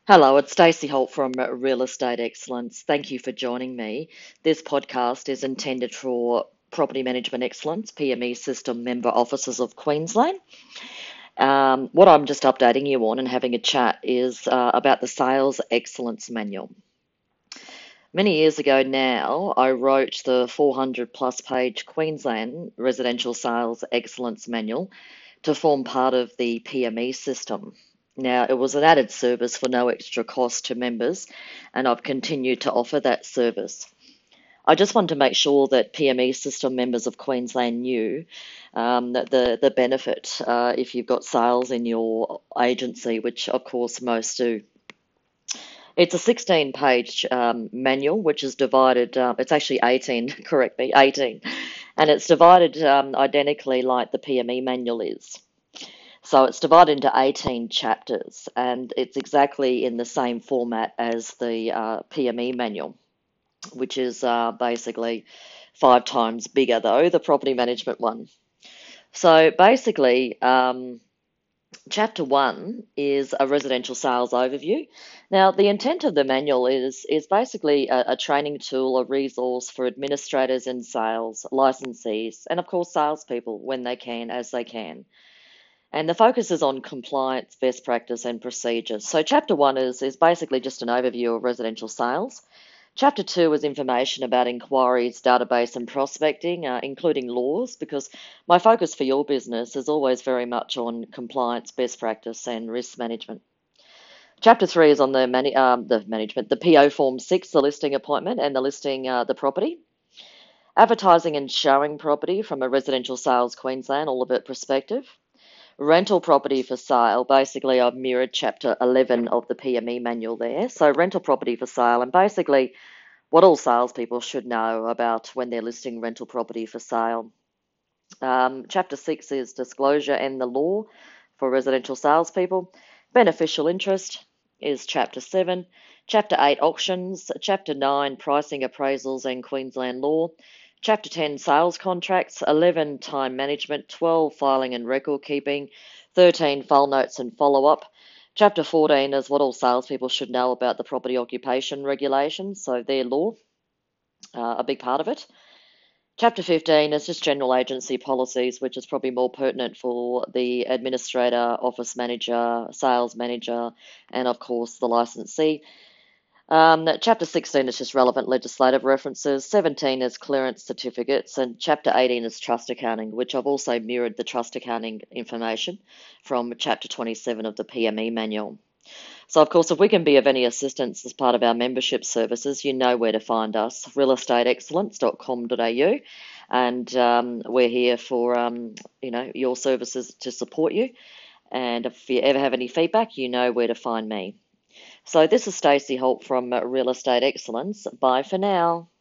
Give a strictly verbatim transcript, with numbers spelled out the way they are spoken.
Hello, it's Stacey Holt from Real Estate Excellence. Thank you for joining me. This podcast is intended for Property Management Excellence, P M E System member offices of Queensland. Um, what I'm just updating you on and having a chat is uh, about the Sales Excellence Manual. Many years ago now, I wrote the four hundred plus page Queensland Residential Sales Excellence Manual to form part of the P M E system. Now, it was an added service for no extra cost to members, and I've continued to offer that service. I just wanted to make sure that P M E system members of Queensland knew um, that the, the benefit uh, if you've got sales in your agency, which of course most do. It's a sixteen page um, manual, which is divided, uh, it's actually eighteen, correct me, eighteen, and it's divided um, identically like the P M E manual is. So it's divided into eighteen chapters, and it's exactly in the same format as the uh, P M E manual, which is uh, basically five times bigger, though, the property management one. So basically, um, chapter one is a residential sales overview. Now, the intent of the manual is is basically a, a training tool, a resource for administrators in sales, licensees, and of course salespeople when they can, as they can. And the focus is on compliance, best practice, and procedures. So, chapter one is, is basically just an overview of residential sales. Chapter two is information about inquiries, database, and prospecting, uh, including laws, because my focus for your business is always very much on compliance, best practice, and risk management. Chapter three is on the, mani- um, the management, the P O Form six, the listing appointment, and the listing uh, the property. Advertising and showing property from a residential sales Queensland, all of it perspective. Rental property for sale. Basically, I've mirrored chapter eleven of the P M E manual there. So, rental property for sale, and basically what all salespeople should know about when they're listing rental property for sale. Um, chapter six is disclosure and the law for residential salespeople. Beneficial interest is chapter seven. Chapter eight, auctions. Chapter nine, pricing, appraisals, and Queensland law. Chapter ten, sales contracts. eleven, time management. twelve, filing and record keeping. thirteen, file notes and follow up. Chapter fourteen is what all salespeople should know about the property occupation regulations, so their law, uh, a big part of it. Chapter fifteen is just general agency policies, which is probably more pertinent for the administrator, office manager, sales manager, and of course the licensee. Um, chapter sixteen is just relevant legislative references. seventeen is clearance certificates, and chapter eighteen is trust accounting, which I've also mirrored the trust accounting information from chapter twenty-seven of the P M E manual. So, of course, if we can be of any assistance as part of our membership services, you know where to find us, real estate excellence dot com dot a u, and um, we're here for um, you know your services to support you. And if you ever have any feedback, you know where to find me. So this is Stacey Holt from Real Estate Excellence. Bye for now.